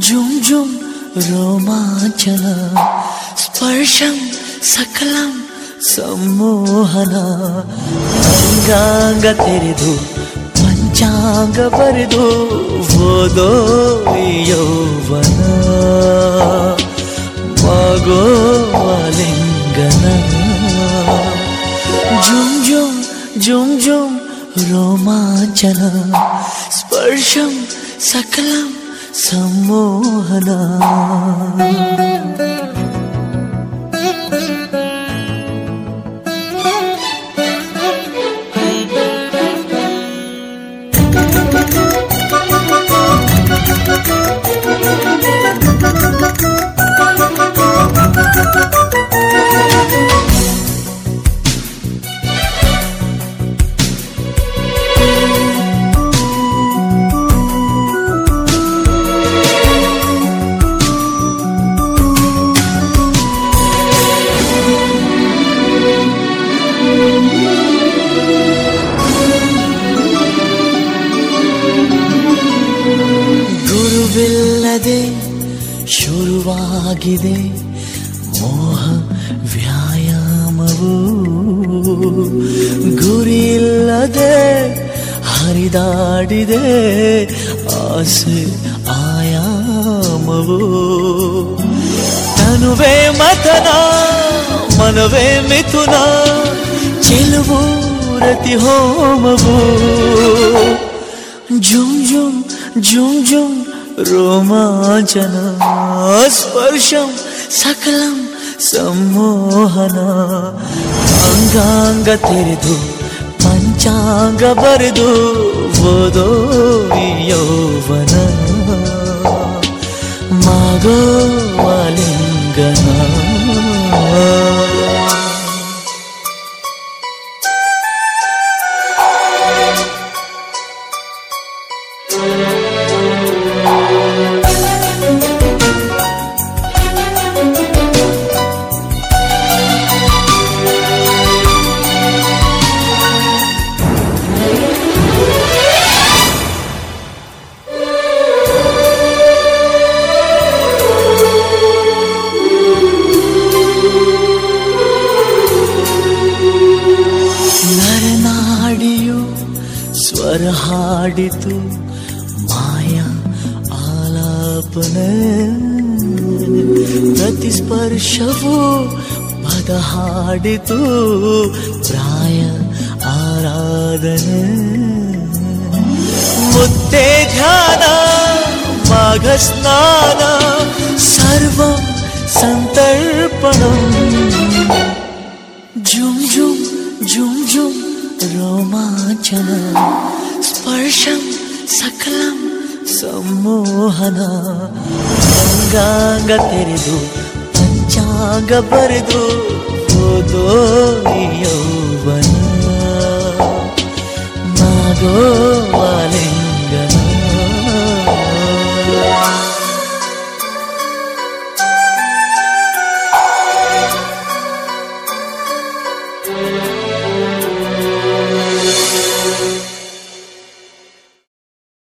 झुम झुम रोमांचन स्पर्शं सकलं सम्मोहನ ಅಂಗಾಂಗ ತೆರೆದು ಪಂಚಾಂಗ ಬರೆದು ಓದೋ ಯೌವನ ಮಗೋ ಆಲಿಂಗನ झुम झुम झुम झुम रोमांचन स्पर्शं सकलं सम्मोहन ಗುರುವಿಲ್ಲದೆ ಶುರುವಾಗಿದೆ ಮೋಹ ವ್ಯಾಯಾಮವು ಗುರಿಯಿಲ್ಲದೆ ಹರಿದಾಡಿದೆ ಆಸೆ ಆಯಾಮವು ತನುವೇ ಮತನ ಮನವೇ ಮಿಥುನ ಚೆಲುವು ರತಿ ಹೋಮವು झुम झुम झुम झुम रोमांचन स्पर्शं सकलं सम्मोहन ಅಂಗಾಂಗ ತೆರೆದು ಪಂಚಾಂಗ ಬರೆದು ಓದೋ ಯೌವನ ಮಗೋ ಆಲಿಂಗನ ನರನಾಡಿಯು ಸ್ವರ ಹಾಡಿತು ಮಾಯಾ ಆಲಾಪನ ಪ್ರತಿಸ್ಪರ್ಶವು ಪದ ಹಾಡಿತು ಪ್ರಾಯ ಆರಾಧನೆ ಮುತ್ತೆ ಧ್ಯಾನ ಮಾಘ ಸ್ನಾನ ಸರ್ವಂ ಸಂತರ್ಪಣಂ झुम झुम झुम झुम रोमांचन स्पर्शं सकलं सम्मोहन ಅಂಗಾಂಗ ತೆರೆದು ಪಂಚಾಂಗ ಬರೆದು ಓದೋ ಯೌವನ ಮಗೋ ಆಲಿಂಗನ